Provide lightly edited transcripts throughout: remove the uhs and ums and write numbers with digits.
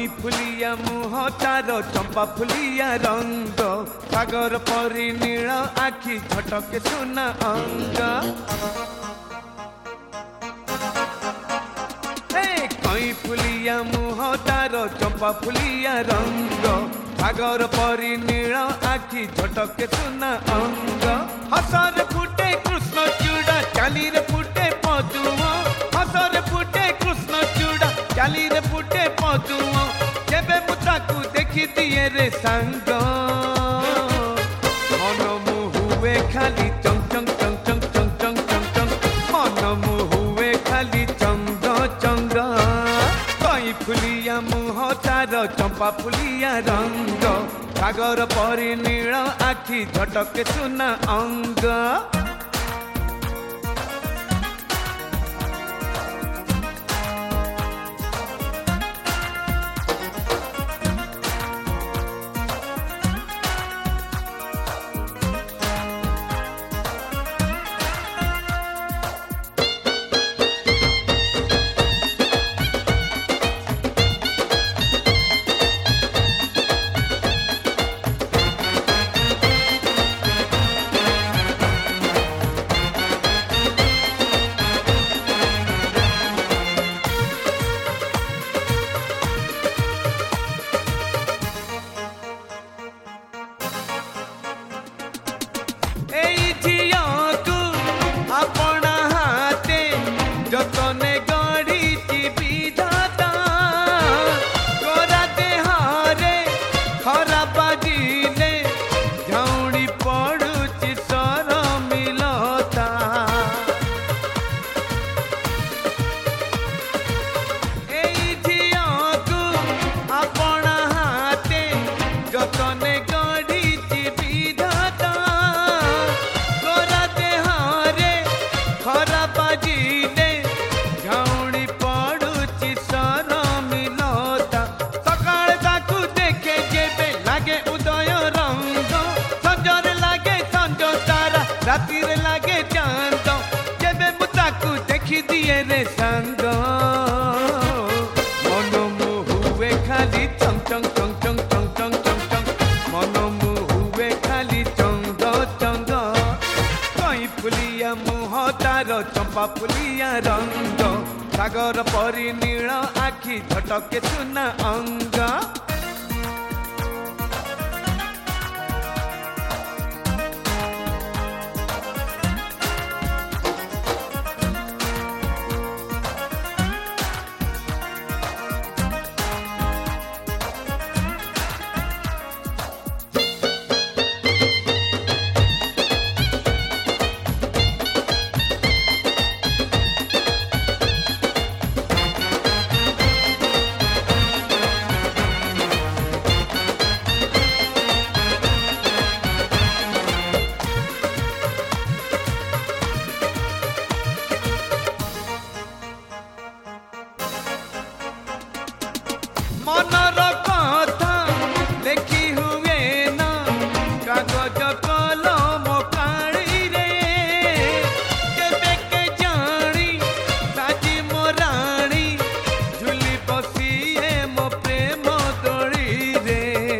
कई फुलिया मुह तार चंपा फुलिया रंग सागर परी नील आखि झटके सुना अंग कई फुलिया मुह तार चंपा फुलिया रंग सागर परी नील आखि झटके सुना अंग हसर फुटे कृष्ण चूड़ा चाली रे फुटे पदुआ हसर फुटे कृष्ण चूड़ा चाली रे फुटे पदुआ जेबे मुताकू देखी दिए रे सांग मन मुहुए खाली चंग चंग चंग चंग चंग चंग चंग चंग मन मुहुए खाली चंग चंग कई फुलिया मुह तार चंपा फुलिया रंग सागर परी नील आखि झटके सुना अंग राती रे लागे चांद जेबे मुताकू देखी दिए रे संग मन मुहुए खाली चंग चंग चंग चंग चंग चंग चंग चंग मन मुहुए खाली चंग चंग कई फुलिया मुह तार चंपा फुलिया रंग सागर परी नील आखि झटके सुना अंग मनर कथा देखी हुए ना कागज कलम काली रे केबे के जानी साजी मोराणी झुली बसिए मो प्रेम दड़ी रे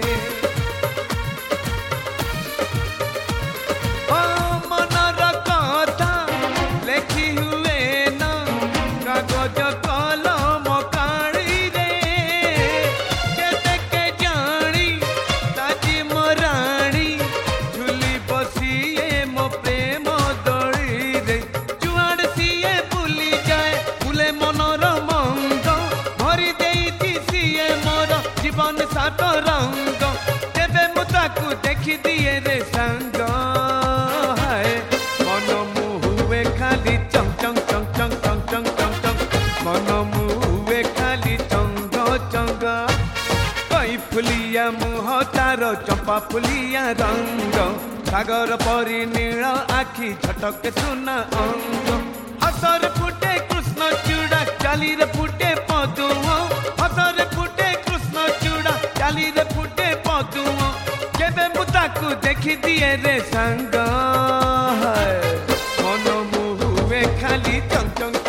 ओ मनर कथा देखी हुए ना कागज कलम जीवन सात रंग जेबे मुताकू देखी दिए रे संग है मन मुहुए खाली चंग चंग चंग चंग चंग चंग चंग चंग मन मुहुए खाली चंग चंग कई फुलिया मुह तार चंपा फुलिया रंग सागर परी नील आखि झटके सुना अंग हसर फुटे कृष्ण चूड़ा चाली रे फुटे पदुआ हसर फुटे चाली रे फुटे पदुआ जेबे मुताकू देखी दिए रे संग मन मुहुए खाली चंग चंग